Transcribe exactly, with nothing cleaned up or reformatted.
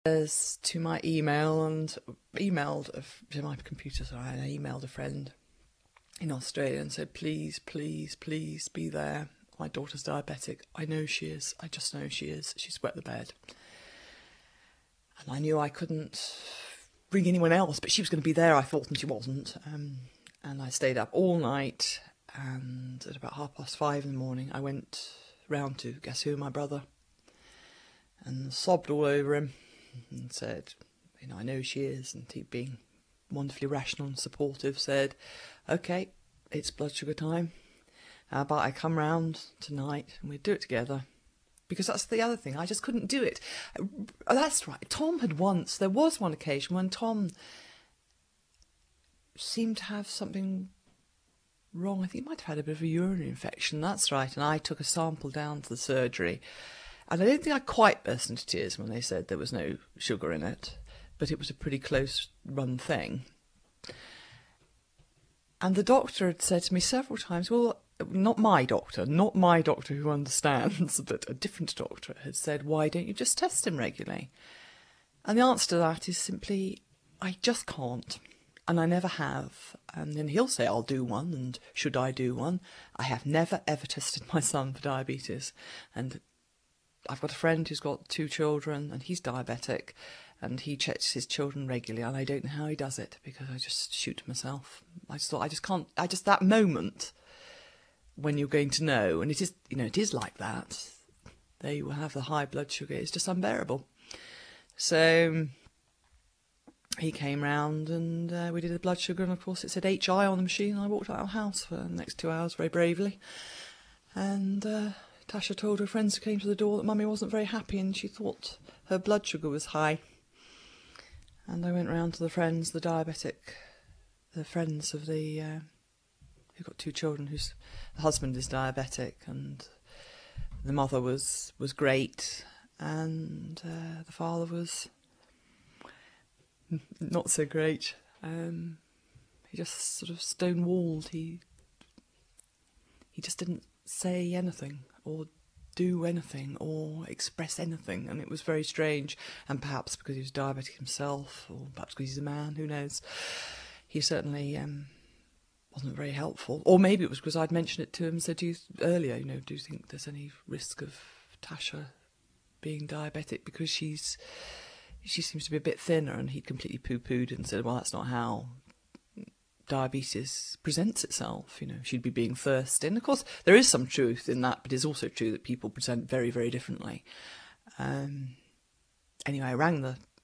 To my email and emailed a, to my computer, sorry, I emailed a friend in Australia and said, please, please, please be there. My daughter's diabetic. I know she is. I just know she is. She's wet the bed. And I knew I couldn't bring anyone else, but she was going to be there, I thought, and she wasn't. Um, and I stayed up all night, and at about half past five in the morning, I went round to, guess who, my brother, and sobbed all over him and said, you know, I know she is. And he, being wonderfully rational and supportive, said, okay, it's blood sugar time. How about I come round tonight and we do it together? Because that's the other thing, I just couldn't do it. Oh, that's right, Tom had once, there was one occasion when Tom seemed to have something wrong. I think he might have had a bit of a urinary infection, that's right, and I took a sample down to the surgery. And I don't think I quite burst into tears when they said there was no sugar in it, but it was a pretty close run thing. And the doctor had said to me several times, well, not my doctor, not my doctor who understands, but a different doctor had said, why don't you just test him regularly? And the answer to that is simply, I just can't. And I never have. And then he'll say, I'll do one, and should I do one? I have never, ever tested my son for diabetes. And I've got a friend who's got two children, and he's diabetic, and he checks his children regularly, and I don't know how he does it, because I just shoot myself. I just thought, I just can't, I just, that moment when you're going to know, and it is, you know, it is like that, they will have the high blood sugar, it's just unbearable. So he came round and uh, we did the blood sugar, and of course it said H I on the machine, and I walked out of the house for the next two hours very bravely. And uh, Tasha told her friends who came to the door that Mummy wasn't very happy and she thought her blood sugar was high. And I went round to the friends, the diabetic, the friends of the, uh, who've got two children, whose the husband is diabetic, and the mother was, was great, and uh, the father was not so great. Um, he just sort of stonewalled. He, he just didn't say anything or do anything or express anything, and it was very strange. And perhaps because he was diabetic himself, or perhaps because he's a man, who knows, he certainly um, wasn't very helpful. Or maybe it was because I'd mentioned it to him and said, do you, earlier, you know, do you think there's any risk of Tasha being diabetic because she's she seems to be a bit thinner? And he'd completely poo-pooed and said, well, that's not how diabetes presents itself, you know, she'd be being first in. Of course, there is some truth in that, but it's also true that people present very, very differently. Um, anyway, I rang the